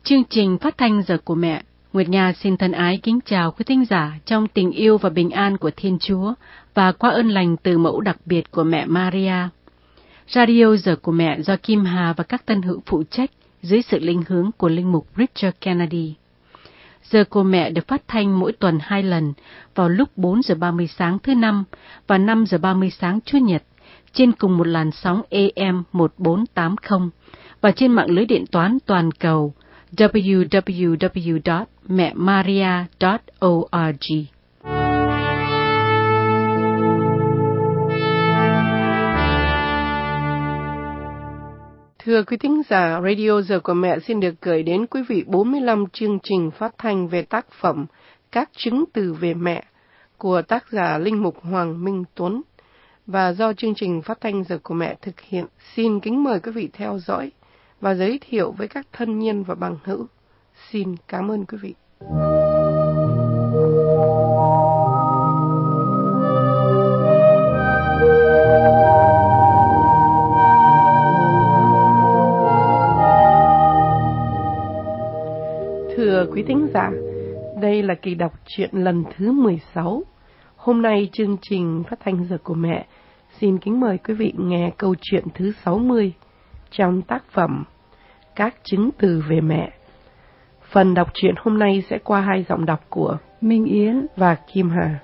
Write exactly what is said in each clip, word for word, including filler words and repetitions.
Chương trình phát thanh Giờ của Mẹ, Nguyệt Nga xin thân ái kính chào quý thính giả trong tình yêu và bình an của Thiên Chúa và qua ơn lành từ mẫu đặc biệt của mẹ Maria. Radio Giờ của Mẹ do Kim Hà và các tân hữu phụ trách dưới sự linh hướng của linh mục Richard Kennedy. Giờ của Mẹ được phát thanh mỗi tuần hai lần vào lúc bốn giờ ba mươi sáng thứ Năm và năm giờ ba mươi sáng Chủ nhật trên cùng một làn sóng A M một bốn tám không và trên mạng lưới điện toán toàn cầu w w w chấm mẹ maria chấm org. Thưa quý thính giả, Radio Giờ của Mẹ xin được gửi đến quý vị bốn mươi lăm chương trình phát thanh về tác phẩm Các chứng từ về mẹ của tác giả linh mục Hoàng Minh Tuấn, và do chương trình phát thanh Giờ của Mẹ thực hiện. Xin kính mời quý vị theo dõi và giới thiệu với các thân nhân và bằng hữu. Xin cảm ơn quý vị. Thưa quý thính giả, đây là kỳ đọc truyện lần thứ mười sáu. Hôm nay chương trình phát thanh Giờ của Mẹ xin kính mời quý vị nghe câu chuyện thứ sáu mươi trong tác phẩm Các chứng từ về mẹ. Phần đọc truyện hôm nay sẽ qua hai giọng đọc của Minh Yến và Kim Hà.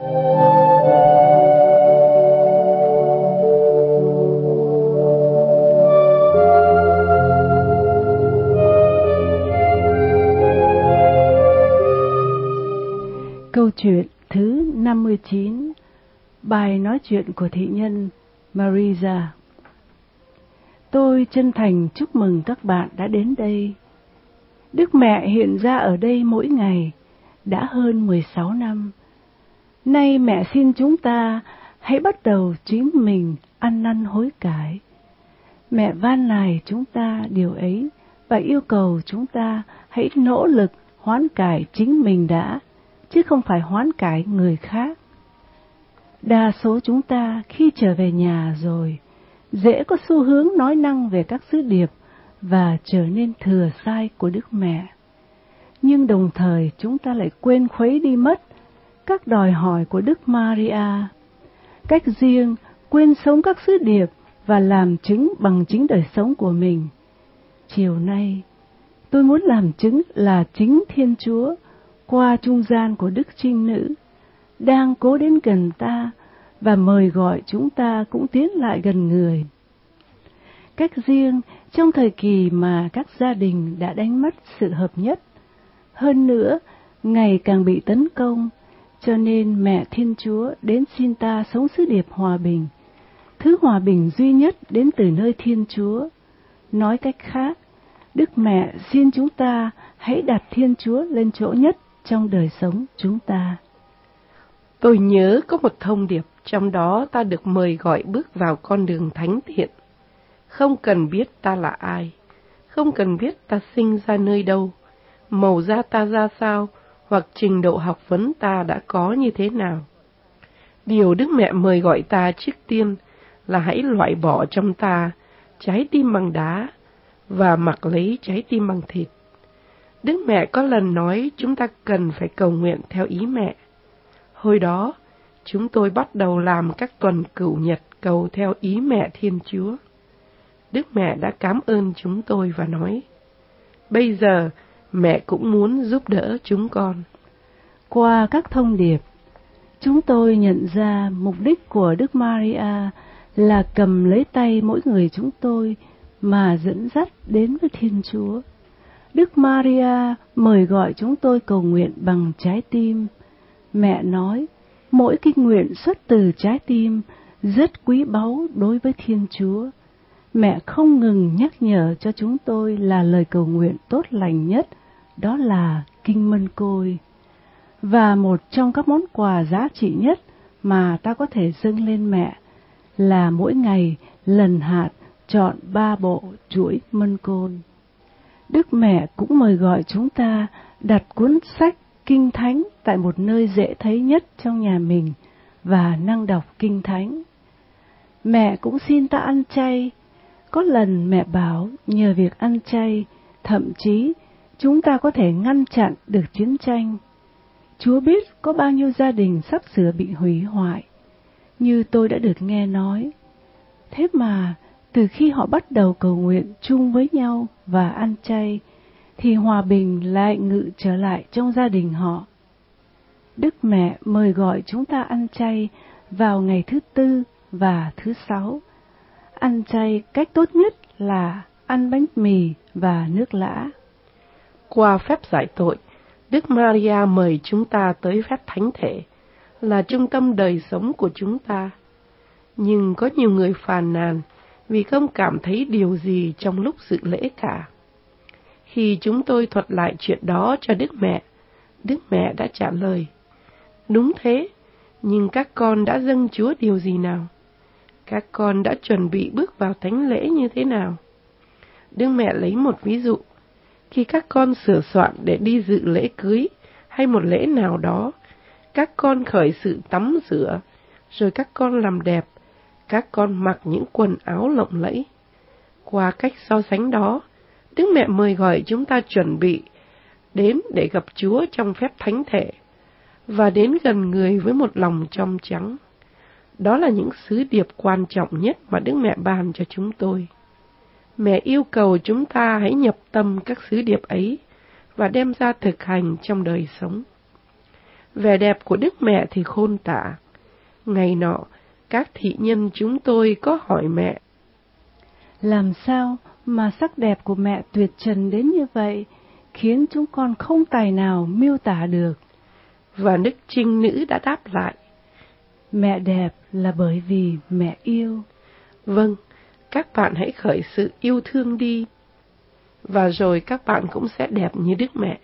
Câu chuyện thứ năm mươi chín. Bài nói chuyện của thị nhân Maria. Tôi chân thành chúc mừng các bạn đã đến đây. Đức Mẹ hiện ra ở đây mỗi ngày, đã hơn mười sáu năm. Nay mẹ xin chúng ta hãy bắt đầu chính mình ăn năn hối cải. Mẹ van nài chúng ta điều ấy và yêu cầu chúng ta hãy nỗ lực hoán cải chính mình đã, chứ không phải hoán cải người khác. Đa số chúng ta khi trở về nhà rồi, dễ có xu hướng nói năng về các sứ điệp và trở nên thừa sai của Đức Mẹ. Nhưng đồng thời chúng ta lại quên khuấy đi mất các đòi hỏi của Đức Maria, cách riêng quên sống các sứ điệp và làm chứng bằng chính đời sống của mình. Chiều nay, tôi muốn làm chứng là chính Thiên Chúa qua trung gian của Đức Trinh Nữ đang cố đến gần ta và mời gọi chúng ta cũng tiến lại gần người. Cách riêng trong thời kỳ mà các gia đình đã đánh mất sự hợp nhất, hơn nữa ngày càng bị tấn công, cho nên mẹ Thiên Chúa đến xin ta sống sứ điệp hòa bình, thứ hòa bình duy nhất đến từ nơi Thiên Chúa. Nói cách khác, Đức Mẹ xin chúng ta hãy đặt Thiên Chúa lên chỗ nhất trong đời sống chúng ta. Tôi nhớ có một thông điệp trong đó ta được mời gọi bước vào con đường thánh thiện. Không cần biết ta là ai, không cần biết ta sinh ra nơi đâu, màu da ta ra sao, hoặc trình độ học vấn ta đã có như thế nào. Điều Đức Mẹ mời gọi ta trước tiên là hãy loại bỏ trong ta trái tim bằng đá và mặc lấy trái tim bằng thịt. Đức Mẹ có lần nói chúng ta cần phải cầu nguyện theo ý mẹ. Hồi đó, chúng tôi bắt đầu làm các tuần cửu nhật cầu theo ý mẹ Thiên Chúa. Đức Mẹ đã cảm ơn chúng tôi và nói, bây giờ mẹ cũng muốn giúp đỡ chúng con. Qua các thông điệp, chúng tôi nhận ra mục đích của Đức Maria là cầm lấy tay mỗi người chúng tôi mà dẫn dắt đến với Thiên Chúa. Đức Maria mời gọi chúng tôi cầu nguyện bằng trái tim. Mẹ nói, mỗi kinh nguyện xuất từ trái tim rất quý báu đối với Thiên Chúa. Mẹ không ngừng nhắc nhở cho chúng tôi là lời cầu nguyện tốt lành nhất, đó là Kinh Mân Côi. Và một trong các món quà giá trị nhất mà ta có thể dâng lên mẹ là mỗi ngày lần hạt chọn ba bộ chuỗi mân côi. Đức Mẹ cũng mời gọi chúng ta đặt cuốn sách Kinh Thánh tại một nơi dễ thấy nhất trong nhà mình và năng đọc Kinh Thánh. Mẹ cũng xin ta ăn chay. Có lần mẹ bảo nhờ việc ăn chay, thậm chí chúng ta có thể ngăn chặn được chiến tranh. Chúa biết có bao nhiêu gia đình sắp sửa bị hủy hoại, như tôi đã được nghe nói. Thế mà, từ khi họ bắt đầu cầu nguyện chung với nhau và ăn chay, thì hòa bình lại ngự trở lại trong gia đình họ. Đức Mẹ mời gọi chúng ta ăn chay vào ngày thứ Tư và thứ Sáu. Ăn chay cách tốt nhất là ăn bánh mì và nước lã. Qua phép giải tội, Đức Maria mời chúng ta tới phép thánh thể, là trung tâm đời sống của chúng ta. Nhưng có nhiều người phàn nàn vì không cảm thấy điều gì trong lúc dự lễ cả. Khi chúng tôi thuật lại chuyện đó cho Đức Mẹ, Đức Mẹ đã trả lời: đúng thế, nhưng các con đã dâng Chúa điều gì nào? Các con đã chuẩn bị bước vào thánh lễ như thế nào? Đức Mẹ lấy một ví dụ. Khi các con sửa soạn để đi dự lễ cưới hay một lễ nào đó, các con khởi sự tắm rửa, rồi các con làm đẹp, các con mặc những quần áo lộng lẫy. Qua cách so sánh đó, Đức Mẹ mời gọi chúng ta chuẩn bị đến để gặp Chúa trong phép thánh thể và đến gần người với một lòng trong trắng. Đó là những sứ điệp quan trọng nhất mà Đức Mẹ ban cho chúng tôi. Mẹ yêu cầu chúng ta hãy nhập tâm các sứ điệp ấy và đem ra thực hành trong đời sống. Vẻ đẹp của Đức Mẹ thì khôn tả. Ngày nọ, các thị nhân chúng tôi có hỏi mẹ: làm sao mà sắc đẹp của mẹ tuyệt trần đến như vậy, khiến chúng con không tài nào miêu tả được? Và Đức Trinh Nữ đã đáp lại: mẹ đẹp là bởi vì mẹ yêu. Vâng, các bạn hãy khởi sự yêu thương đi, và rồi các bạn cũng sẽ đẹp như Đức Mẹ.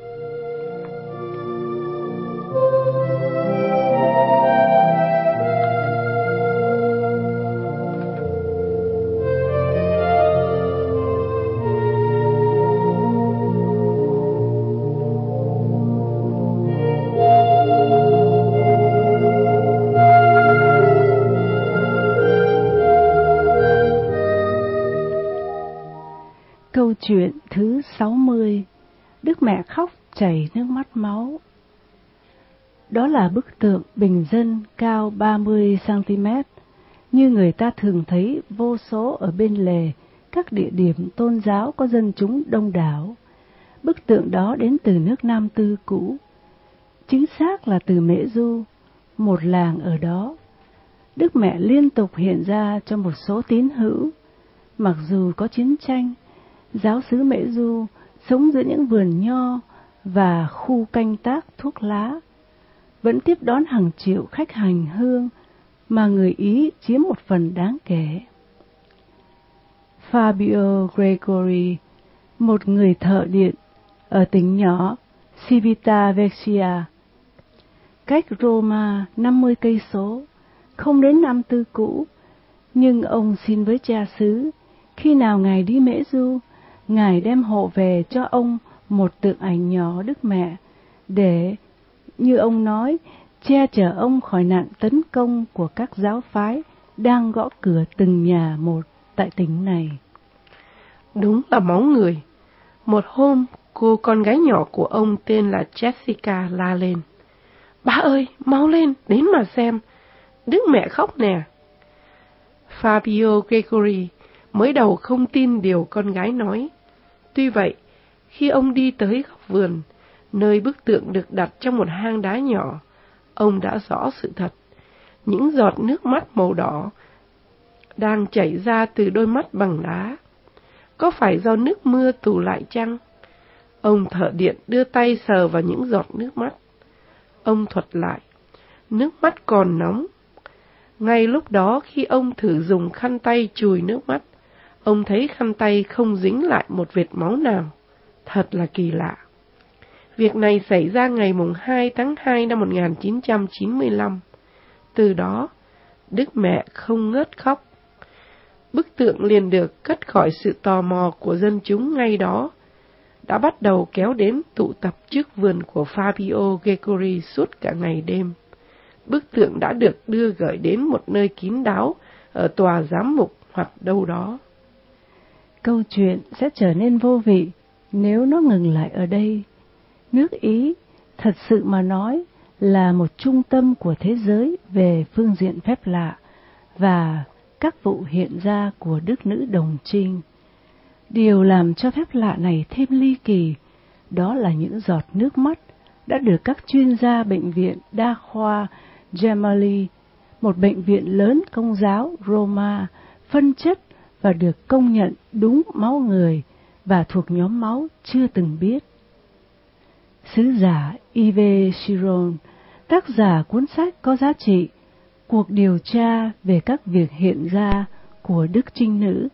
Câu chuyện thứ sáu mươi, Đức Mẹ khóc chảy nước mắt máu. Đó là bức tượng bình dân cao ba mươi xăng ti mét, như người ta thường thấy vô số ở bên lề các địa điểm tôn giáo có dân chúng đông đảo. Bức tượng đó đến từ nước Nam Tư cũ, chính xác là từ Mễ Du, một làng ở đó. Đức Mẹ liên tục hiện ra cho một số tín hữu. Mặc dù có chiến tranh, giáo xứ Mễ Du sống giữa những vườn nho và khu canh tác thuốc lá, vẫn tiếp đón hàng triệu khách hành hương mà người Ý chiếm một phần đáng kể. Fabio Gregori, một người thợ điện ở tỉnh nhỏ Civitavecchia, cách Roma năm mươi cây số, không đến Nam Tư cũ, nhưng ông xin với cha xứ khi nào Ngài đi Mễ Du, Ngài đem hộ về cho ông một tượng ảnh nhỏ Đức Mẹ để, như ông nói, che chở ông khỏi nạn tấn công của các giáo phái đang gõ cửa từng nhà một tại tỉnh này. Đúng là máu người. Một hôm, cô con gái nhỏ của ông tên là Jessica la lên: "Ba ơi, mau lên, đến mà xem, Đức Mẹ khóc nè." Fabio Gregori mới đầu không tin điều con gái nói. Tuy vậy, khi ông đi tới góc vườn, nơi bức tượng được đặt trong một hang đá nhỏ, ông đã rõ sự thật. Những giọt nước mắt màu đỏ đang chảy ra từ đôi mắt bằng đá. Có phải do nước mưa tụ lại chăng? Ông thợ điện đưa tay sờ vào những giọt nước mắt. Ông thuật lại: nước mắt còn nóng. Ngay lúc đó, khi ông thử dùng khăn tay chùi nước mắt, ông thấy khăn tay không dính lại một vệt máu nào. Thật là kỳ lạ. Việc này xảy ra ngày mùng hai tháng hai năm một nghìn chín trăm chín mươi lăm. Từ đó, Đức Mẹ không ngớt khóc. Bức tượng liền được cất khỏi sự tò mò của dân chúng ngay đó, đã bắt đầu kéo đến tụ tập trước vườn của Fabio Gregori suốt cả ngày đêm. Bức tượng đã được đưa gửi đến một nơi kín đáo ở tòa giám mục hoặc đâu đó. Câu chuyện sẽ trở nên vô vị Nếu nó ngừng lại ở đây, nước Ý thật sự mà nói là một trung tâm của thế giới về phương diện phép lạ và các vụ hiện ra của Đức Nữ Đồng Trinh. Điều làm cho phép lạ này thêm ly kỳ đó là những giọt nước mắt đã được các chuyên gia bệnh viện đa khoa Gemelli, một bệnh viện lớn Công giáo Roma, phân chất và được công nhận đúng máu người và thuộc nhóm máu chưa từng biết. Sứ giả Yves Chiron, tác giả cuốn sách có giá trị Cuộc điều tra về các việc hiện ra của Đức Trinh Nữ,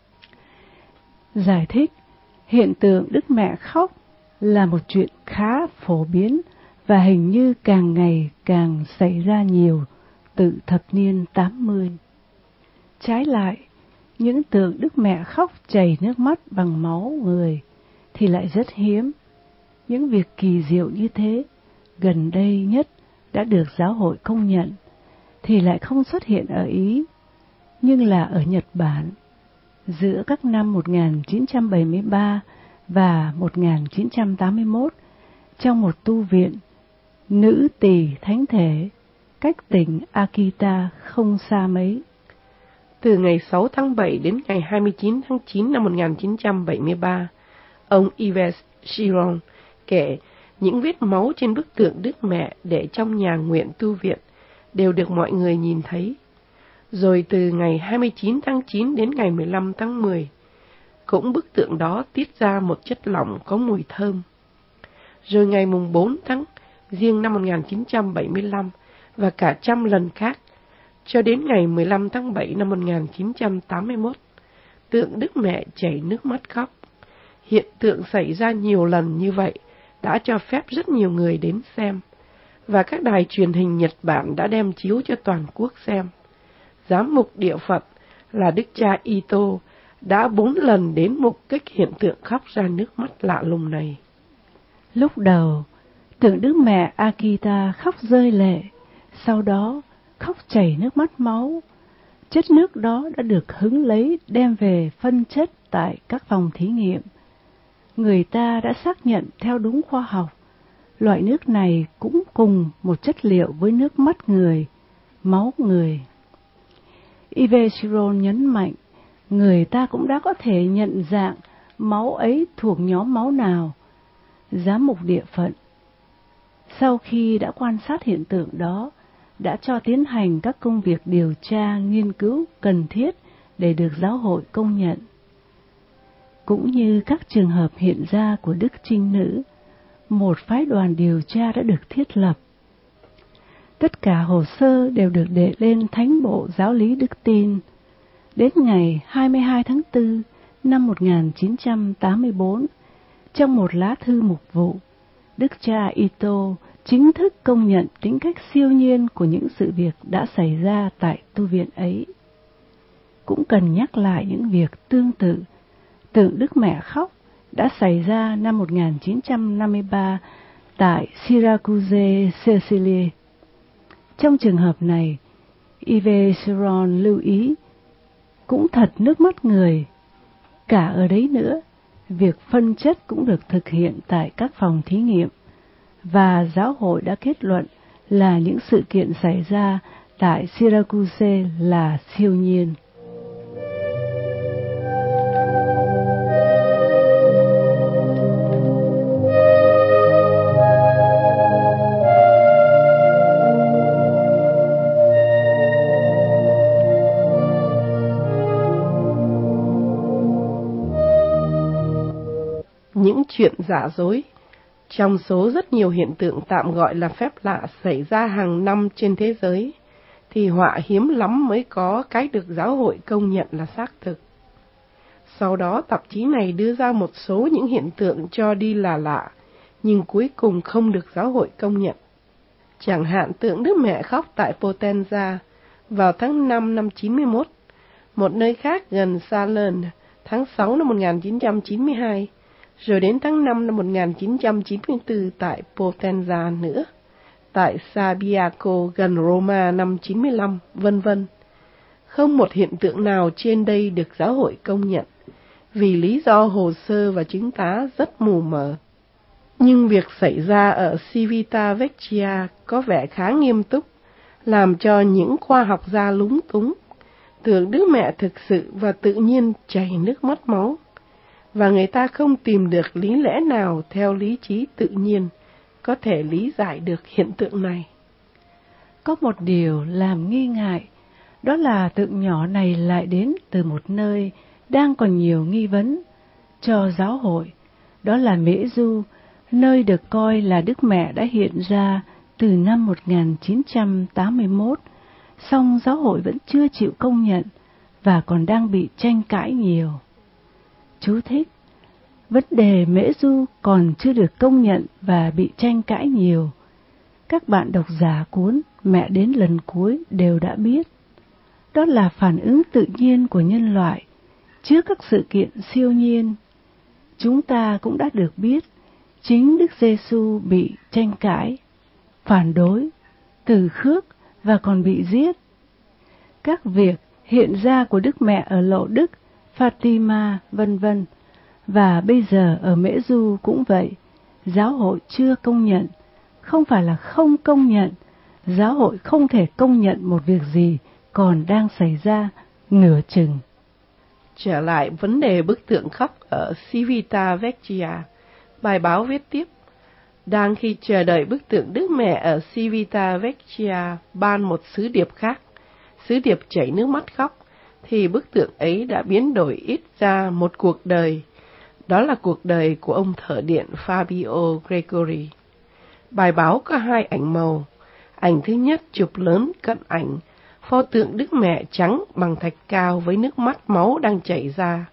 giải thích hiện tượng Đức Mẹ khóc là một chuyện khá phổ biến và hình như càng ngày càng xảy ra nhiều từ thập niên tám mươi. Trái lại, những tượng Đức Mẹ khóc chảy nước mắt bằng máu người thì lại rất hiếm. Những việc kỳ diệu như thế, gần đây nhất đã được giáo hội công nhận, thì lại không xuất hiện ở Ý, nhưng là ở Nhật Bản, giữa các năm một nghìn chín trăm bảy mươi ba và một nghìn chín trăm tám mươi mốt, trong một tu viện nữ tỳ thánh thể, cách tỉnh Akita không xa mấy. Từ ngày sáu tháng bảy đến ngày hai mươi chín tháng chín năm một nghìn chín trăm bảy mươi ba, ông Yves Chiron kể những vết máu trên bức tượng Đức Mẹ để trong nhà nguyện tu viện đều được mọi người nhìn thấy. Rồi từ ngày hai mươi chín tháng chín đến ngày mười lăm tháng mười, cũng bức tượng đó tiết ra một chất lỏng có mùi thơm. Rồi ngày mùng bốn tháng riêng năm một nghìn chín trăm bảy mươi lăm và cả trăm lần khác, cho đến ngày mười lăm tháng bảy năm một nghìn chín trăm tám mươi mốt, tượng Đức Mẹ chảy nước mắt khóc. Hiện tượng xảy ra nhiều lần như vậy đã cho phép rất nhiều người đến xem, và các đài truyền hình Nhật Bản đã đem chiếu cho toàn quốc xem. Giám mục địa Phật là Đức cha Ito đã bốn lần đến mục kích hiện tượng khóc ra nước mắt lạ lùng này. Lúc đầu, tượng Đức Mẹ Akita khóc rơi lệ, sau đó khóc chảy nước mắt máu. Chất nước đó đã được hứng lấy đem về phân chất tại các phòng thí nghiệm. Người ta đã xác nhận theo đúng khoa học, loại nước này cũng cùng một chất liệu với nước mắt người, máu người. Yves Chiron nhấn mạnh, người ta cũng đã có thể nhận dạng máu ấy thuộc nhóm máu nào. Giám mục địa phận, sau khi đã quan sát hiện tượng đó, đã cho tiến hành các công việc điều tra, nghiên cứu cần thiết để được giáo hội công nhận. Cũng như các trường hợp hiện ra của Đức Trinh Nữ, một phái đoàn điều tra đã được thiết lập. Tất cả hồ sơ đều được đệ lên Thánh bộ Giáo lý Đức Tin. Đến ngày hai mươi hai tháng tư năm một nghìn chín trăm tám mươi bốn, trong một lá thư mục vụ, Đức cha Ito chính thức công nhận tính cách siêu nhiên của những sự việc đã xảy ra tại tu viện ấy. Cũng cần nhắc lại những việc tương tự, tượng Đức Mẹ khóc đã xảy ra năm một nghìn chín trăm năm mươi ba tại Syracuse, Sicily. Trong trường hợp này, Yves Chiron lưu ý, cũng thật nước mắt người. Cả ở đấy nữa, việc phân chất cũng được thực hiện tại các phòng thí nghiệm, và giáo hội đã kết luận là những sự kiện xảy ra tại Syracuse là siêu nhiên. Những chuyện giả dối. Trong số rất nhiều hiện tượng tạm gọi là phép lạ xảy ra hàng năm trên thế giới, thì họa hiếm lắm mới có cái được giáo hội công nhận là xác thực. Sau đó tạp chí này đưa ra một số những hiện tượng cho đi là lạ, nhưng cuối cùng không được giáo hội công nhận. Chẳng hạn tượng Đức Mẹ khóc tại Potenza vào tháng năm năm chín mươi mốt, một nơi khác gần Salern tháng sáu năm một nghìn chín trăm chín mươi hai, rồi đến tháng năm năm một nghìn chín trăm chín mươi tư tại Potenza nữa, tại Sabiaco gần Roma năm chín mươi lăm, vân vân. Không một hiện tượng nào trên đây được giáo hội công nhận, vì lý do hồ sơ và chứng tá rất mù mờ. Nhưng việc xảy ra ở Civita Vecchia có vẻ khá nghiêm túc, làm cho những khoa học gia lúng túng, tưởng Đức Mẹ thực sự và tự nhiên chảy nước mắt máu, và người ta không tìm được lý lẽ nào theo lý trí tự nhiên có thể lý giải được hiện tượng này. Có một điều làm nghi ngại, đó là tượng nhỏ này lại đến từ một nơi đang còn nhiều nghi vấn cho giáo hội, đó là Mễ Du, nơi được coi là Đức Mẹ đã hiện ra từ năm một nghìn chín trăm tám mươi mốt, song giáo hội vẫn chưa chịu công nhận và còn đang bị tranh cãi nhiều. Chú thích: vấn đề Mễ Du còn chưa được công nhận và bị tranh cãi nhiều. Các bạn độc giả cuốn Mẹ đến lần cuối đều đã biết. Đó là phản ứng tự nhiên của nhân loại trước các sự kiện siêu nhiên. Chúng ta cũng đã được biết chính Đức Giêsu bị tranh cãi, phản đối, từ khước và còn bị giết. Các việc hiện ra của Đức Mẹ ở Lộ Đức, Fatima, vân vân, và bây giờ ở Mễ Du cũng vậy, giáo hội chưa công nhận. Không phải là không công nhận, giáo hội không thể công nhận một việc gì còn đang xảy ra nửa chừng. Trở lại vấn đề bức tượng khóc ở Civita Vecchia, bài báo viết tiếp: đang khi chờ đợi bức tượng Đức Mẹ ở Civita Vecchia ban một sứ điệp khác, sứ điệp chảy nước mắt khóc, thì bức tượng ấy đã biến đổi ít ra một cuộc đời. Đó là cuộc đời của ông thợ điện Fabio Gregori. Bài báo có hai ảnh màu. Ảnh thứ nhất chụp lớn cận ảnh, pho tượng Đức Mẹ trắng bằng thạch cao với nước mắt máu đang chảy ra.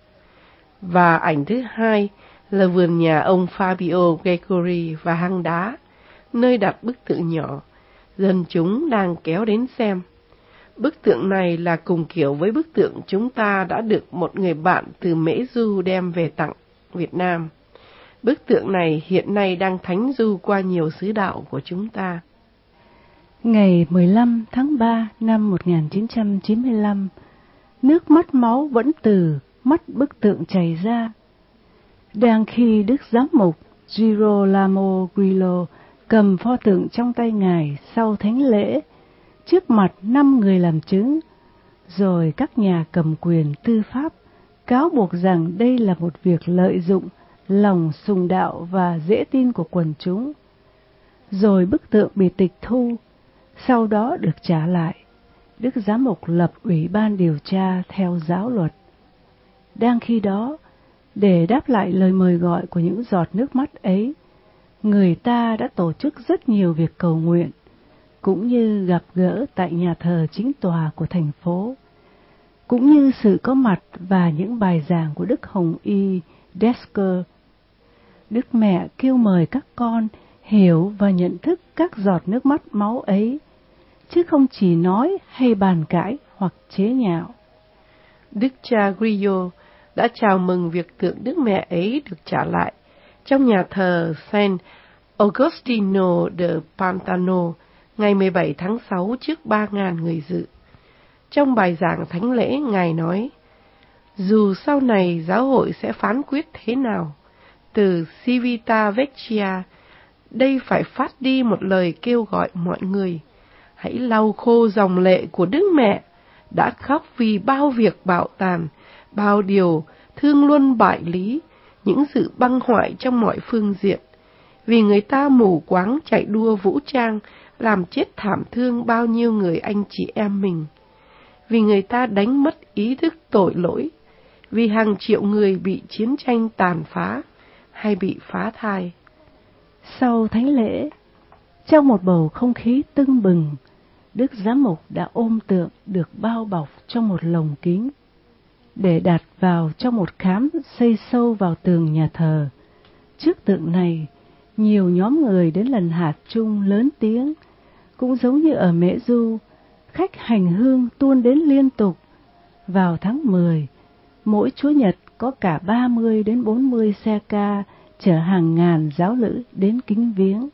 Và ảnh thứ hai là vườn nhà ông Fabio Gregori và hang đá, nơi đặt bức tượng nhỏ. Dân chúng đang kéo đến xem. Bức tượng này là cùng kiểu với bức tượng chúng ta đã được một người bạn từ Mễ Du đem về tặng Việt Nam. Bức tượng này hiện nay đang thánh du qua nhiều xứ đạo của chúng ta. Ngày mười lăm tháng ba năm một nghìn chín trăm chín mươi lăm, nước mắt máu vẫn từ mắt bức tượng chảy ra. Đang khi Đức Giám mục Girolamo Grillo cầm pho tượng trong tay Ngài sau thánh lễ, trước mặt năm người làm chứng, rồi các nhà cầm quyền tư pháp cáo buộc rằng đây là một việc lợi dụng lòng sùng đạo và dễ tin của quần chúng. Rồi bức tượng bị tịch thu, sau đó được trả lại. Đức Giám mục lập ủy ban điều tra theo giáo luật. Đang khi đó, để đáp lại lời mời gọi của những giọt nước mắt ấy, người ta đã tổ chức rất nhiều việc cầu nguyện, cũng như gặp gỡ tại nhà thờ chính tòa của thành phố, cũng như sự có mặt và những bài giảng của Đức Hồng Y Desker. Đức Mẹ kêu mời các con hiểu và nhận thức các giọt nước mắt máu ấy, chứ không chỉ nói hay bàn cãi hoặc chế nhạo. Đức cha Grillo đã chào mừng việc tượng Đức Mẹ ấy được trả lại trong nhà thờ San Agostino de Pantano ngày mười bảy tháng sáu trước ba nghìn người dự. Trong bài giảng thánh lễ, Ngài nói: dù sau này giáo hội sẽ phán quyết thế nào, từ Civita Vecchia, đây phải phát đi một lời kêu gọi mọi người: hãy lau khô dòng lệ của Đức Mẹ đã khóc vì bao việc bạo tàn, bao điều thương luân bại lý, những sự băng hoại trong mọi phương diện, vì người ta mù quáng chạy đua vũ trang, làm chết thảm thương bao nhiêu người anh chị em mình, vì người ta đánh mất ý thức tội lỗi, vì hàng triệu người bị chiến tranh tàn phá hay bị phá thai. Sau thánh lễ, trong một bầu không khí tưng bừng, Đức Giám mục đã ôm tượng được bao bọc trong một lồng kính, để đặt vào trong một khám xây sâu vào tường nhà thờ. Trước tượng này, nhiều nhóm người đến lần hạt chung lớn tiếng, cũng giống như ở Mễ Du, khách hành hương tuôn đến liên tục. Vào tháng mười, mỗi Chúa Nhật có cả ba mươi đến bốn mươi xe ca chở hàng ngàn giáo lữ đến kính viếng.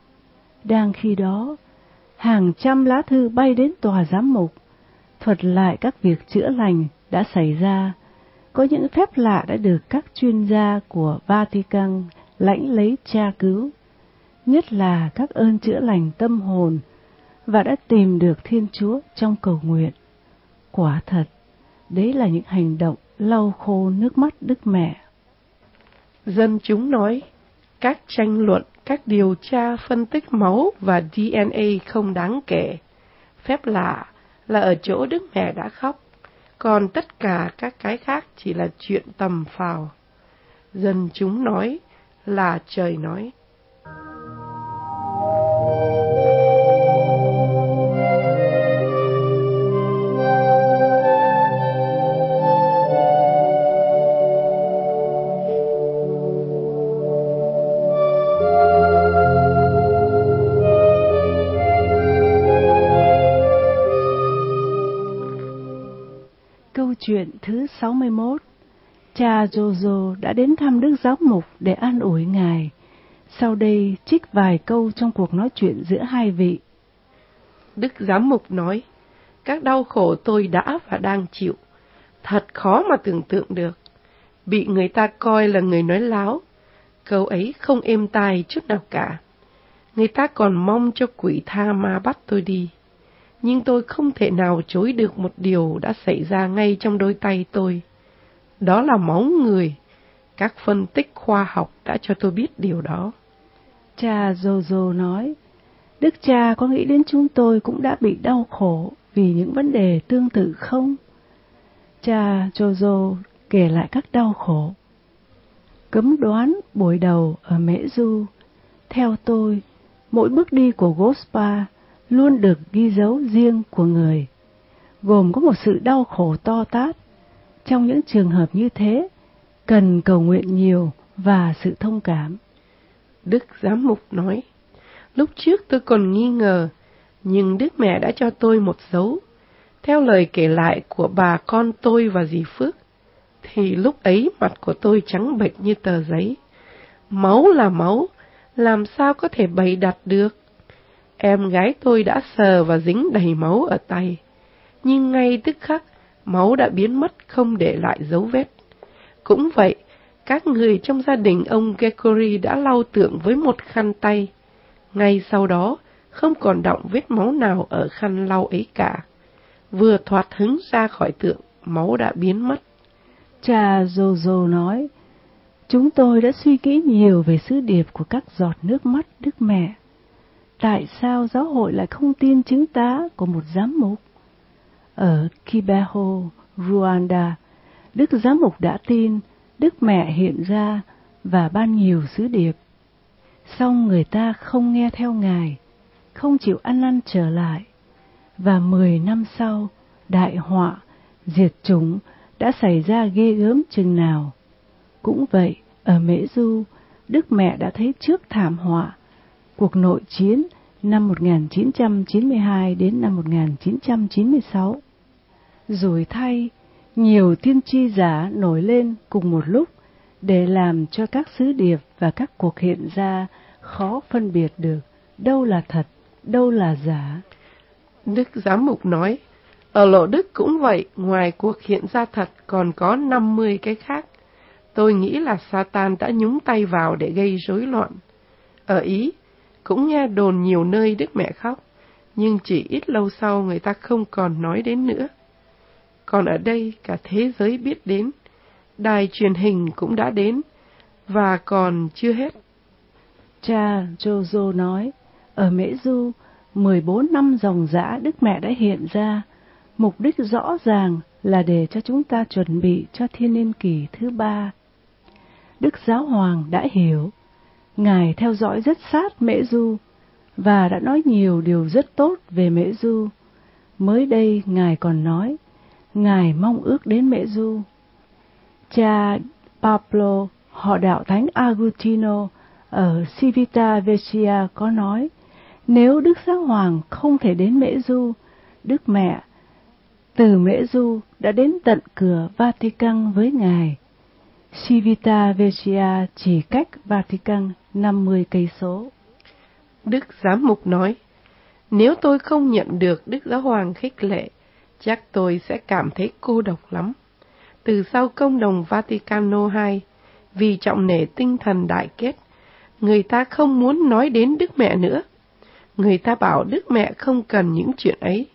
Đang khi đó, hàng trăm lá thư bay đến tòa giám mục, thuật lại các việc chữa lành đã xảy ra, có những phép lạ đã được các chuyên gia của Vatican lãnh lấy tra cứu, nhất là các ơn chữa lành tâm hồn, và đã tìm được Thiên Chúa trong cầu nguyện. Quả thật, đấy là những hành động lau khô nước mắt Đức Mẹ. Dân chúng nói, các tranh luận, các điều tra phân tích máu và đê en a không đáng kể. Phép lạ là ở chỗ Đức Mẹ đã khóc, còn tất cả các cái khác chỉ là chuyện tầm phào. Dân chúng nói là trời nói. Câu chuyện thứ sáu mươi mốt. Cha Jojo đã đến thăm Đức Giáo Mục để an ủi ngài. Sau đây trích vài câu trong cuộc nói chuyện giữa hai vị. Đức Giám Mục nói, các đau khổ tôi đã và đang chịu, thật khó mà tưởng tượng được. Bị người ta coi là người nói láo, câu ấy không êm tai chút nào cả. Người ta còn mong cho quỷ tha ma bắt tôi đi. Nhưng tôi không thể nào chối được một điều đã xảy ra ngay trong đôi tay tôi. Đó là máu người. Các phân tích khoa học đã cho tôi biết điều đó. Cha Jojo nói, Đức cha có nghĩ đến chúng tôi cũng đã bị đau khổ vì những vấn đề tương tự không? Cha Jojo kể lại các đau khổ. Cấm đoán buổi đầu ở Mễ Du. Theo tôi, mỗi bước đi của Gospa luôn được ghi dấu riêng của người, gồm có một sự đau khổ to tát. Trong những trường hợp như thế, cần cầu nguyện nhiều và sự thông cảm. Đức Giám Mục nói, lúc trước tôi còn nghi ngờ, nhưng Đức Mẹ đã cho tôi một dấu. Theo lời kể lại của bà con tôi và dì Phước, thì lúc ấy mặt của tôi trắng bệch như tờ giấy. Máu là máu, làm sao có thể bày đặt được? Em gái tôi đã sờ và dính đầy máu ở tay, nhưng ngay tức khắc, máu đã biến mất không để lại dấu vết. Cũng vậy, các người trong gia đình ông Gregory đã lau tượng với một khăn tay. Ngay sau đó, không còn đọng vết máu nào ở khăn lau ấy cả. Vừa thoạt hứng ra khỏi tượng, máu đã biến mất. Cha Jojo nói, chúng tôi đã suy nghĩ nhiều về sứ điệp của các giọt nước mắt Đức Mẹ. Tại sao giáo hội lại không tin chứng tá của một giám mục? Ở Kibeho, Rwanda, Đức Giám mục đã tin Đức Mẹ hiện ra và ban nhiều sứ điệp. Song người ta không nghe theo Ngài, không chịu ăn năn trở lại. Và mười năm sau, đại họa, diệt chủng đã xảy ra ghê gớm chừng nào. Cũng vậy, ở Mễ Du, Đức Mẹ đã thấy trước thảm họa, cuộc nội chiến năm một nghìn chín trăm chín mươi hai đến năm một nghìn chín trăm chín mươi sáu. Rồi thay, nhiều tiên tri giả nổi lên cùng một lúc để làm cho các sứ điệp và các cuộc hiện ra khó phân biệt được đâu là thật, đâu là giả. Đức Giám Mục nói, ở Lộ Đức cũng vậy, ngoài cuộc hiện ra thật còn có năm mươi cái khác. Tôi nghĩ là Satan đã nhúng tay vào để gây rối loạn. Ở Ý, cũng nghe đồn nhiều nơi Đức Mẹ khóc, nhưng chỉ ít lâu sau người ta không còn nói đến nữa. Còn ở đây cả thế giới biết đến, đài truyền hình cũng đã đến, và còn chưa hết. Cha Jojo nói, ở Mễ Du, mười bốn năm dòng dã Đức Mẹ đã hiện ra, mục đích rõ ràng là để cho chúng ta chuẩn bị cho thiên niên kỷ thứ ba. Đức Giáo Hoàng đã hiểu, Ngài theo dõi rất sát Mễ Du, và đã nói nhiều điều rất tốt về Mễ Du. Mới đây Ngài còn nói, Ngài mong ước đến Mễ Du. Cha Pablo, họ đạo Thánh Agustino ở Civitavecchia có nói, nếu Đức Giáo Hoàng không thể đến Mễ Du, Đức Mẹ từ Mễ Du đã đến tận cửa Vatican với Ngài. Civitavecchia chỉ cách Vatican năm mươi cây số. Đức Giám Mục nói, nếu tôi không nhận được Đức Giáo Hoàng khích lệ, chắc tôi sẽ cảm thấy cô độc lắm. Từ sau công đồng Vaticano hai, vì trọng nể tinh thần đại kết, người ta không muốn nói đến Đức Mẹ nữa. Người ta bảo Đức Mẹ không cần những chuyện ấy.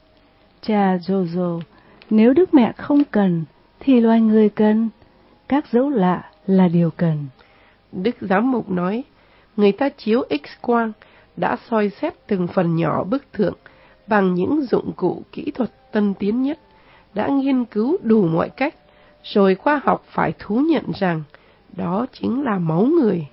Cha Jojo, nếu Đức Mẹ không cần, thì loài người cần. Các dấu lạ là điều cần. Đức Giám mục nói, người ta chiếu X-quang, đã soi xét từng phần nhỏ bức tượng bằng những dụng cụ kỹ thuật tân tiến nhất, đã nghiên cứu đủ mọi cách, rồi khoa học phải thú nhận rằng đó chính là máu người.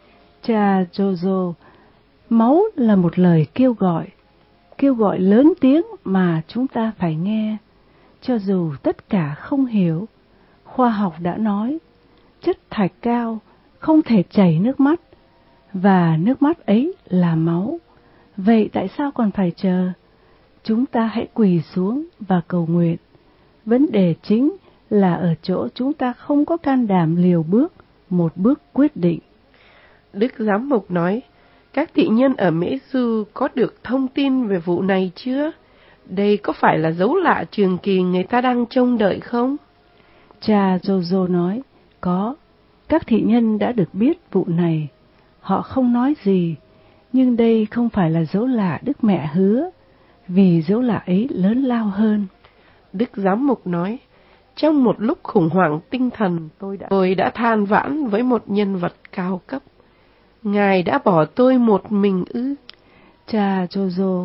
Cha Jojo, máu là một lời kêu gọi, kêu gọi lớn tiếng mà chúng ta phải nghe. Cho dù tất cả không hiểu, khoa học đã nói, chất thạch cao không thể chảy nước mắt, và nước mắt ấy là máu. Vậy tại sao còn phải chờ? Chúng ta hãy quỳ xuống và cầu nguyện. Vấn đề chính là ở chỗ chúng ta không có can đảm liều bước, một bước quyết định. Đức Giám mục nói, các thị nhân ở Mễ Du có được thông tin về vụ này chưa? Đây có phải là dấu lạ trường kỳ người ta đang trông đợi không? Cha Jojo nói, có, các thị nhân đã được biết vụ này. Họ không nói gì, nhưng đây không phải là dấu lạ Đức Mẹ hứa, vì dấu lạ ấy lớn lao hơn. Đức Giám mục nói, trong một lúc khủng hoảng tinh thần, tôi đã, tôi đã than vãn với một nhân vật cao cấp. Ngài đã bỏ tôi một mình ư? Cha Jojo,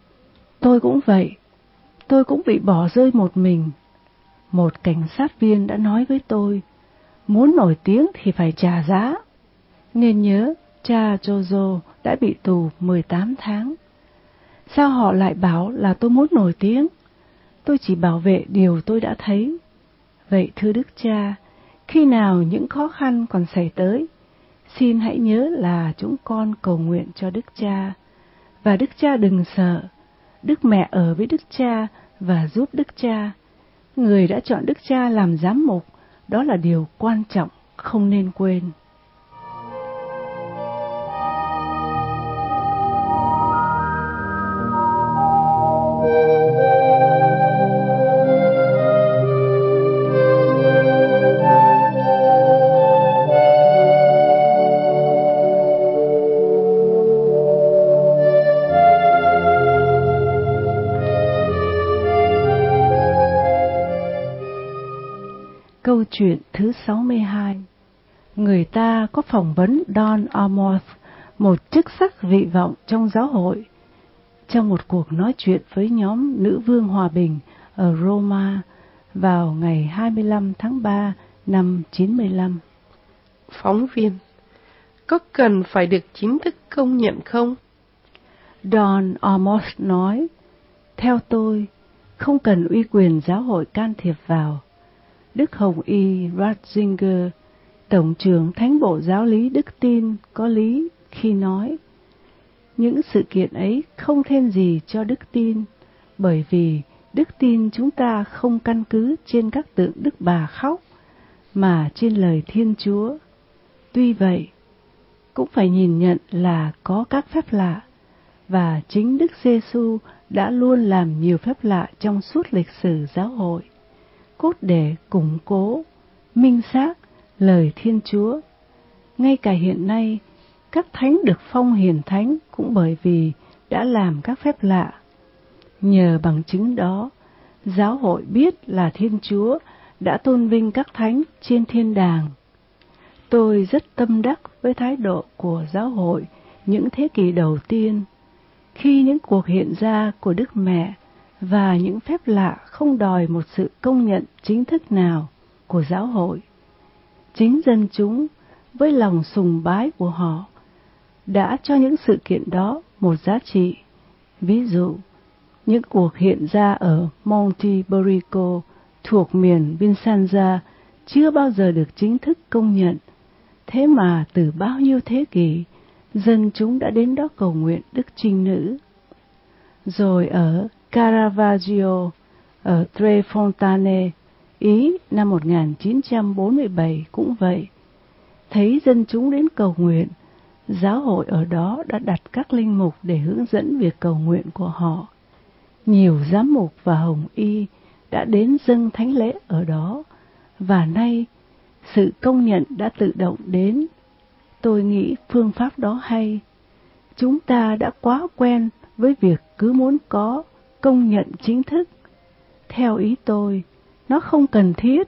tôi cũng vậy, tôi cũng bị bỏ rơi một mình. Một cảnh sát viên đã nói với tôi, muốn nổi tiếng thì phải trả giá. Nên nhớ, cha Jojo đã bị tù mười tám tháng. Sao họ lại bảo là tôi muốn nổi tiếng? Tôi chỉ bảo vệ điều tôi đã thấy. Vậy thưa Đức Cha, khi nào những khó khăn còn xảy tới, xin hãy nhớ là chúng con cầu nguyện cho Đức Cha. Và Đức Cha đừng sợ, Đức Mẹ ở với Đức Cha và giúp Đức Cha. Người đã chọn Đức Cha làm giám mục, đó là điều quan trọng, không nên quên. Câu chuyện thứ sáu mươi hai. Người ta có phỏng vấn Don Amos, một chức sắc vị vọng trong giáo hội, trong một cuộc nói chuyện với nhóm Nữ vương Hòa bình ở Roma vào ngày hai mươi lăm tháng ba năm chín mươi lăm. Phóng viên, có cần phải được chính thức công nhận không? Don Amos nói, theo tôi, không cần uy quyền giáo hội can thiệp vào. Đức Hồng Y Ratzinger, Tổng trưởng Thánh bộ Giáo lý Đức Tin, có lý khi nói, những sự kiện ấy không thêm gì cho đức tin, bởi vì đức tin chúng ta không căn cứ trên các tượng Đức Bà khóc, mà trên lời Thiên Chúa. Tuy vậy, cũng phải nhìn nhận là có các phép lạ, và chính Đức Giê-xu đã luôn làm nhiều phép lạ trong suốt lịch sử giáo hội, cốt để củng cố, minh xác lời Thiên Chúa. Ngay cả hiện nay, các thánh được phong hiền thánh cũng bởi vì đã làm các phép lạ. Nhờ bằng chứng đó, giáo hội biết là Thiên Chúa đã tôn vinh các thánh trên thiên đàng. Tôi rất tâm đắc với thái độ của giáo hội những thế kỷ đầu tiên, khi những cuộc hiện ra của Đức Mẹ và những phép lạ không đòi một sự công nhận chính thức nào của giáo hội. Chính dân chúng, với lòng sùng bái của họ, đã cho những sự kiện đó một giá trị. Ví dụ, những cuộc hiện ra ở Monte Borico thuộc miền Vincenza chưa bao giờ được chính thức công nhận. Thế mà từ bao nhiêu thế kỷ, dân chúng đã đến đó cầu nguyện Đức Trinh Nữ. Rồi ở Caravaggio, ở Tre Fontane, Ý năm một nghìn chín trăm bốn mươi bảy cũng vậy. Thấy dân chúng đến cầu nguyện, giáo hội ở đó đã đặt các linh mục để hướng dẫn việc cầu nguyện của họ. Nhiều giám mục và hồng y đã đến dâng thánh lễ ở đó, và nay sự công nhận đã tự động đến. Tôi nghĩ phương pháp đó hay. Chúng ta đã quá quen với việc cứ muốn có công nhận chính thức. Theo ý tôi, nó không cần thiết.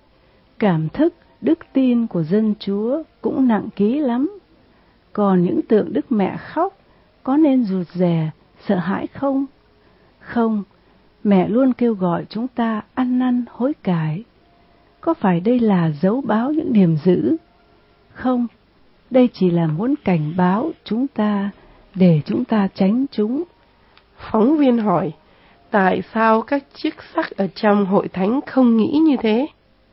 Cảm thức đức tin của dân Chúa cũng nặng ký lắm. Còn những tượng Đức Mẹ khóc có nên rụt rè, sợ hãi không? Không, mẹ luôn kêu gọi chúng ta ăn năn hối cải. Có phải đây là dấu báo những điểm dữ? Không, đây chỉ là muốn cảnh báo chúng ta để chúng ta tránh chúng. Phóng viên hỏi, tại sao các chức sắc ở trong hội thánh không nghĩ như thế?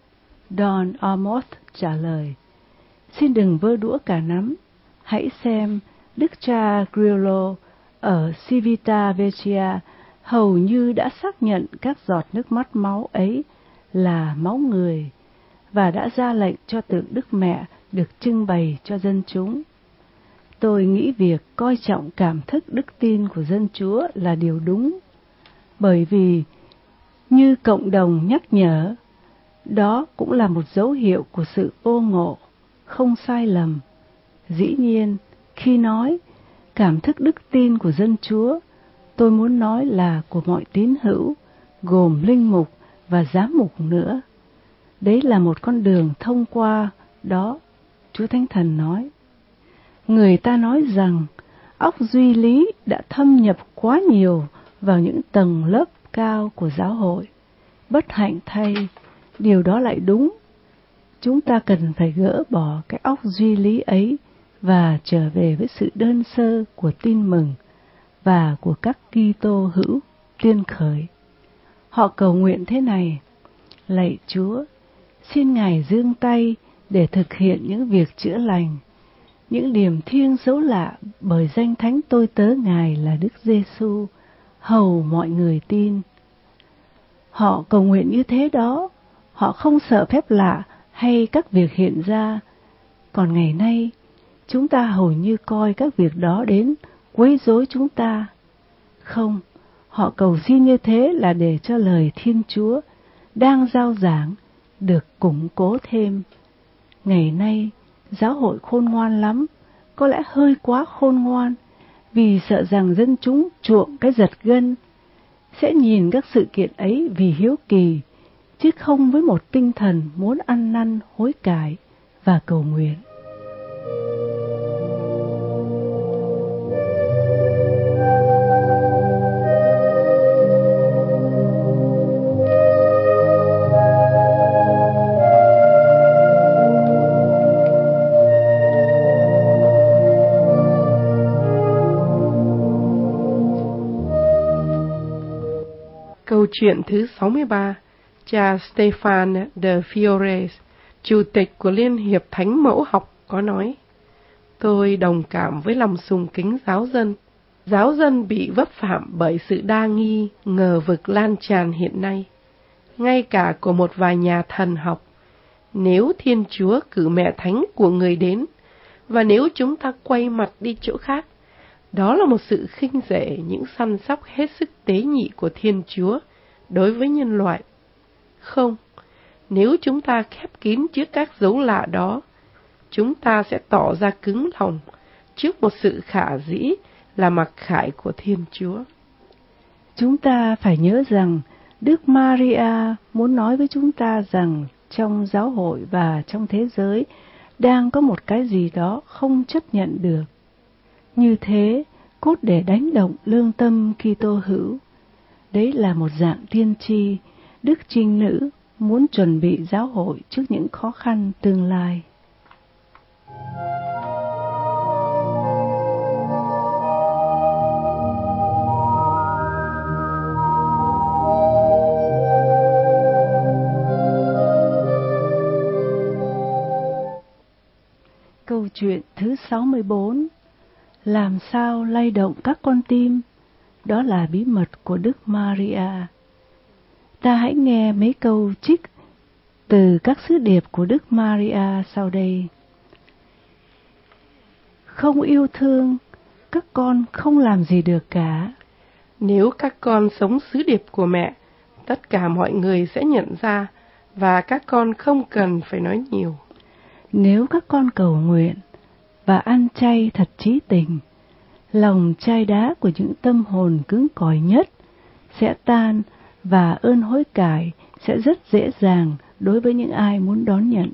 Don Amos trả lời, xin đừng vơ đũa cả nắm. Hãy xem Đức cha Grillo ở Civita Vecchia hầu như đã xác nhận các giọt nước mắt máu ấy là máu người, và đã ra lệnh cho tượng Đức Mẹ được trưng bày cho dân chúng. Tôi nghĩ việc coi trọng cảm thức đức tin của dân Chúa là điều đúng, bởi vì, như cộng đồng nhắc nhở, đó cũng là một dấu hiệu của sự ô ngộ, không sai lầm. Dĩ nhiên, khi nói cảm thức đức tin của dân Chúa, tôi muốn nói là của mọi tín hữu, gồm linh mục và giám mục nữa. Đấy là một con đường thông qua đó, Chúa Thánh Thần nói. Người ta nói rằng óc duy lý đã thâm nhập quá nhiều vào những tầng lớp cao của giáo hội. Bất hạnh thay, điều đó lại đúng. Chúng ta cần phải gỡ bỏ cái óc duy lý ấy và trở về với sự đơn sơ của tin mừng và của các Kitô hữu tiên khởi. Họ cầu nguyện thế này: lạy Chúa, xin Ngài giương tay để thực hiện những việc chữa lành, những điểm thiêng dấu lạ bởi danh thánh tôi tớ Ngài là Đức Giêsu, hầu mọi người tin. Họ cầu nguyện như thế đó, họ không sợ phép lạ hay các việc hiện ra. Còn ngày nay, chúng ta hầu như coi các việc đó đến quấy rối chúng ta. Không, họ cầu xin như thế là để cho lời Thiên Chúa đang rao giảng được củng cố thêm. Ngày nay, giáo hội khôn ngoan lắm, có lẽ hơi quá khôn ngoan, vì sợ rằng dân chúng chuộng cái giật gân, sẽ nhìn các sự kiện ấy vì hiếu kỳ, chứ không với một tinh thần muốn ăn năn hối cải và cầu nguyện. Câu chuyện thứ sáu mươi ba, cha Stefan de Fiores, chủ tịch của Liên hiệp Thánh Mẫu học, có nói: tôi đồng cảm với lòng sùng kính giáo dân. Giáo dân bị vấp phạm bởi sự đa nghi, ngờ vực lan tràn hiện nay, ngay cả của một vài nhà thần học. Nếu Thiên Chúa cử mẹ thánh của người đến, và nếu chúng ta quay mặt đi chỗ khác, đó là một sự khinh rẻ những săn sóc hết sức tế nhị của Thiên Chúa đối với nhân loại. Không, nếu chúng ta khép kín trước các dấu lạ đó, chúng ta sẽ tỏ ra cứng lòng trước một sự khả dĩ là mặc khải của Thiên Chúa. Chúng ta phải nhớ rằng Đức Maria muốn nói với chúng ta rằng trong giáo hội và trong thế giới đang có một cái gì đó không chấp nhận được. Như thế, cốt để đánh động lương tâm Kitô hữu. Đấy là một dạng tiên tri, Đức Trinh Nữ muốn chuẩn bị giáo hội trước những khó khăn tương lai. Câu chuyện thứ sáu mươi bốn, làm sao lay động các con tim? Đó là bí mật của Đức Maria. Ta hãy nghe mấy câu trích từ các sứ điệp của Đức Maria sau đây. Không yêu thương, các con không làm gì được cả. Nếu các con sống sứ điệp của mẹ, tất cả mọi người sẽ nhận ra và các con không cần phải nói nhiều. Nếu các con cầu nguyện và ăn chay thật chí tình, lòng chai đá của những tâm hồn cứng cỏi nhất sẽ tan và ơn hối cải sẽ rất dễ dàng đối với những ai muốn đón nhận.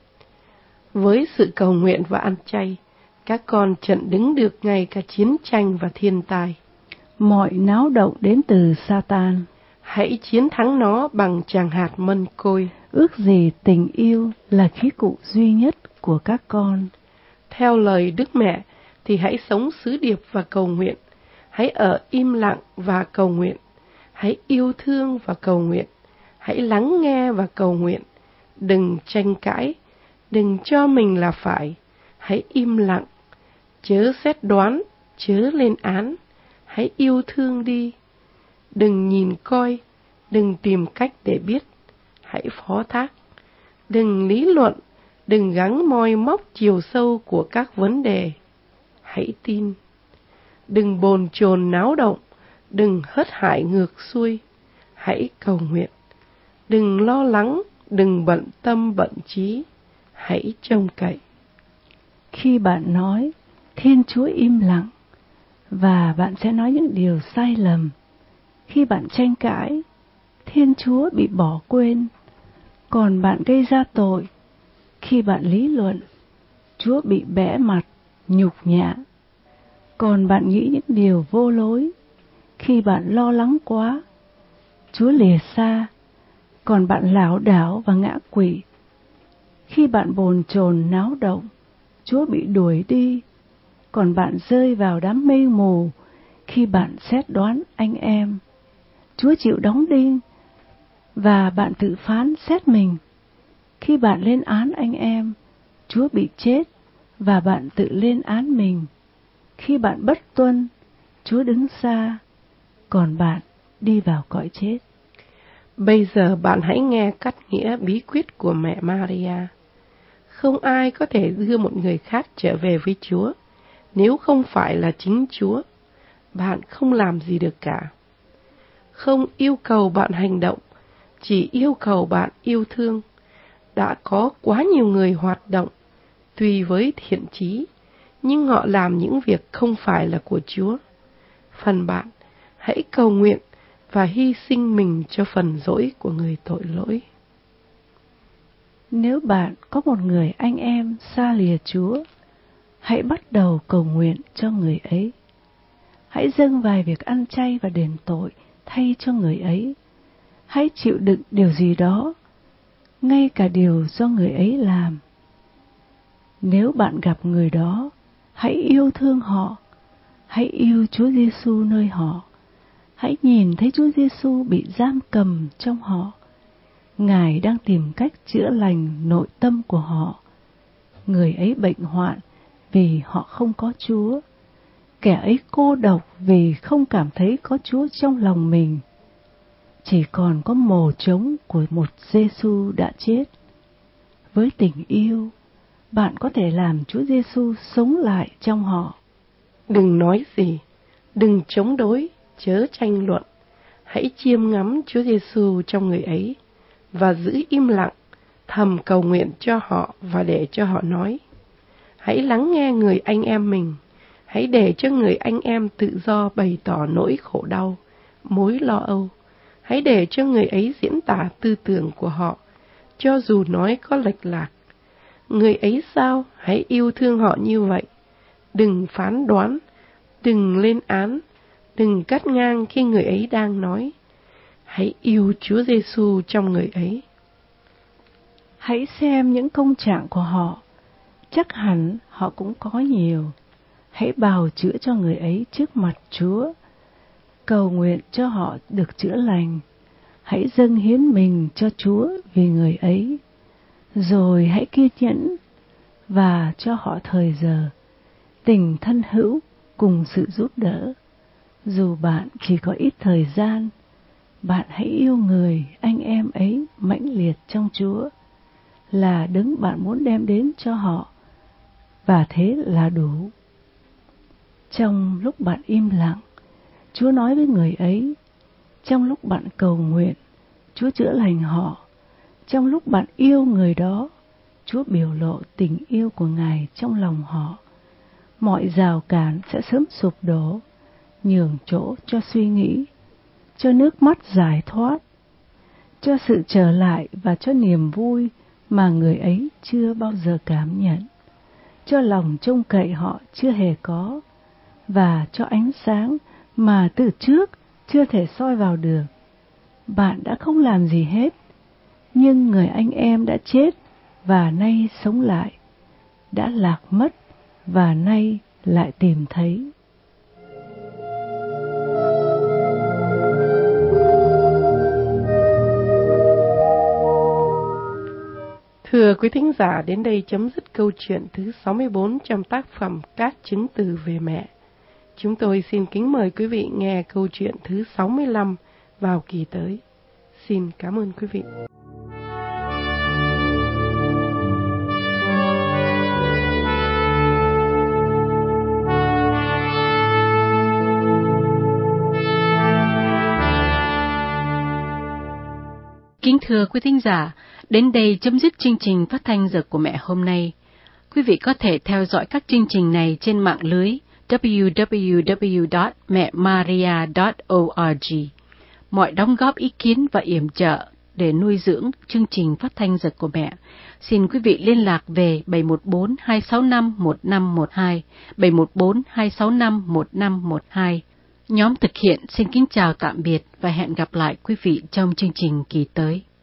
Với sự cầu nguyện và ăn chay, các con chặn đứng được ngay cả chiến tranh và thiên tai. Mọi náo động đến từ Satan. Hãy chiến thắng nó bằng tràng hạt mân côi. Ước gì tình yêu là khí cụ duy nhất của các con. Theo lời Đức Mẹ thì hãy sống sứ điệp và cầu nguyện. Hãy ở im lặng và cầu nguyện. Hãy yêu thương và cầu nguyện. Hãy lắng nghe và cầu nguyện. Đừng tranh cãi. Đừng cho mình là phải. Hãy im lặng. Chớ xét đoán, chớ lên án. Hãy yêu thương đi. Đừng nhìn coi, đừng tìm cách để biết. Hãy phó thác. Đừng lý luận, đừng gắng moi móc chiều sâu của các vấn đề. Hãy tin. Đừng bồn chồn náo động, đừng hớt hải ngược xuôi. Hãy cầu nguyện. Đừng lo lắng, đừng bận tâm bận trí. Hãy trông cậy. Khi bạn nói, Thiên Chúa im lặng, và bạn sẽ nói những điều sai lầm. Khi bạn tranh cãi, Thiên Chúa bị bỏ quên, còn bạn gây ra tội. Khi bạn lý luận, Chúa bị bẽ mặt, nhục nhã, còn bạn nghĩ những điều vô lối. Khi bạn lo lắng quá, Chúa lìa xa, còn bạn lảo đảo và ngã quỵ. Khi bạn bồn chồn náo động, Chúa bị đuổi đi, còn bạn rơi vào đám mây mù. Khi bạn xét đoán anh em, Chúa chịu đóng đinh, và bạn tự phán xét mình. Khi bạn lên án anh em, Chúa bị chết, và bạn tự lên án mình. Khi bạn bất tuân, Chúa đứng xa, còn bạn đi vào cõi chết. Bây giờ bạn hãy nghe cắt nghĩa bí quyết của mẹ Maria. Không ai có thể đưa một người khác trở về với Chúa nếu không phải là chính Chúa. Bạn không làm gì được cả. Không yêu cầu bạn hành động, chỉ yêu cầu bạn yêu thương. Đã có quá nhiều người hoạt động tùy với thiện chí, nhưng họ làm những việc không phải là của Chúa. Phần bạn, hãy cầu nguyện và hy sinh mình cho phần lỗi của người tội lỗi. Nếu bạn có một người anh em xa lìa Chúa, hãy bắt đầu cầu nguyện cho người ấy. Hãy dâng vài việc ăn chay và đền tội thay cho người ấy. Hãy chịu đựng điều gì đó, ngay cả điều do người ấy làm. Nếu bạn gặp người đó, hãy yêu thương họ. Hãy yêu Chúa Giêsu nơi họ. Hãy nhìn thấy Chúa Giêsu bị giam cầm trong họ. Ngài đang tìm cách chữa lành nội tâm của họ. Người ấy bệnh hoạn vì họ không có Chúa. Kẻ ấy cô độc vì không cảm thấy có Chúa trong lòng mình. Chỉ còn có mồ trống của một Giêsu đã chết. Với tình yêu, bạn có thể làm Chúa Giêsu sống lại trong họ. Đừng nói gì, đừng chống đối, chớ tranh luận. Hãy chiêm ngắm Chúa Giêsu trong người ấy và giữ im lặng, thầm cầu nguyện cho họ và để cho họ nói. Hãy lắng nghe người anh em mình. Hãy để cho người anh em tự do bày tỏ nỗi khổ đau, mối lo âu. Hãy để cho người ấy diễn tả tư tưởng của họ, cho dù nói có lệch lạc. Người ấy sao? Hãy yêu thương họ như vậy. Đừng phán đoán, đừng lên án, đừng cắt ngang khi người ấy đang nói. Hãy yêu Chúa Giêsu trong người ấy. Hãy xem những công trạng của họ, chắc hẳn họ cũng có nhiều. Hãy bào chữa cho người ấy trước mặt Chúa, cầu nguyện cho họ được chữa lành. Hãy dâng hiến mình cho Chúa vì người ấy, rồi hãy kiên nhẫn và cho họ thời giờ, tình thân hữu cùng sự giúp đỡ. Dù bạn chỉ có ít thời gian, bạn hãy yêu người anh em ấy mãnh liệt trong Chúa, là đấng bạn muốn đem đến cho họ, và thế là đủ. Trong lúc bạn im lặng, Chúa nói với người ấy. Trong lúc bạn cầu nguyện, Chúa chữa lành họ. Trong lúc bạn yêu người đó, Chúa biểu lộ tình yêu của Ngài trong lòng họ. Mọi rào cản sẽ sớm sụp đổ, nhường chỗ cho suy nghĩ, cho nước mắt giải thoát, cho sự trở lại và cho niềm vui mà người ấy chưa bao giờ cảm nhận, cho lòng trông cậy họ chưa hề có, và cho ánh sáng mà từ trước chưa thể soi vào được. Bạn đã không làm gì hết, nhưng người anh em đã chết và nay sống lại, đã lạc mất và nay lại tìm thấy. Thưa quý thính giả, đến đây chấm dứt câu chuyện thứ sáu mươi bốn trong tác phẩm Các chứng từ về mẹ. Chúng tôi xin kính mời quý vị nghe câu chuyện thứ sáu mươi lăm vào kỳ tới. Xin cảm ơn quý vị. Kính thưa quý thính giả, đến đây chấm dứt chương trình phát thanh Giờ của Mẹ hôm nay. Quý vị có thể theo dõi các chương trình này trên mạng lưới w w w chấm mẹ maria chấm org. Mọi đóng góp ý kiến và yểm trợ để nuôi dưỡng chương trình phát thanh Giờ của Mẹ, xin quý vị liên lạc về bảy một bốn hai sáu năm một năm một hai, bảy một bốn hai sáu năm một năm một hai. Nhóm thực hiện xin kính chào tạm biệt và hẹn gặp lại quý vị trong chương trình kỳ tới.